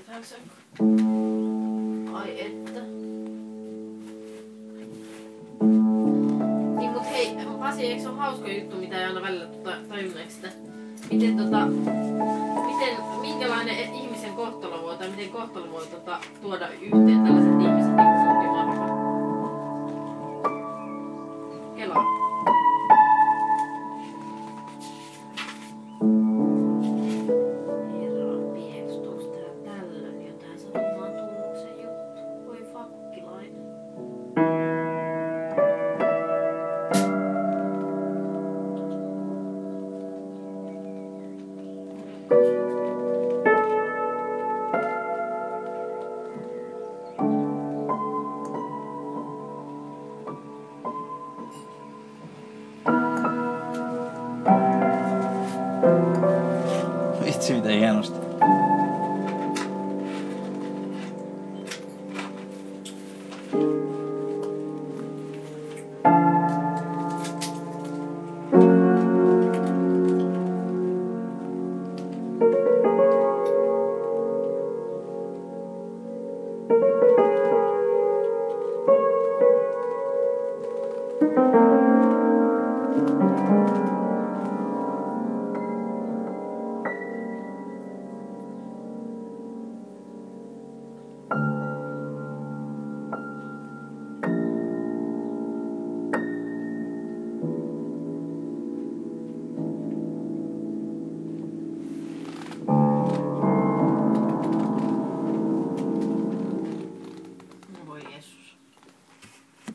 täysin. Ai että. Niin mut hei, Pasi, eikö se ole hauska juttu, mitä ei aina välillä tajunneeksi sitä? Minkälainen ihmisen kohtalo voi, tai miten kohtalo voi tuoda yhteen tällaiset ihmiset?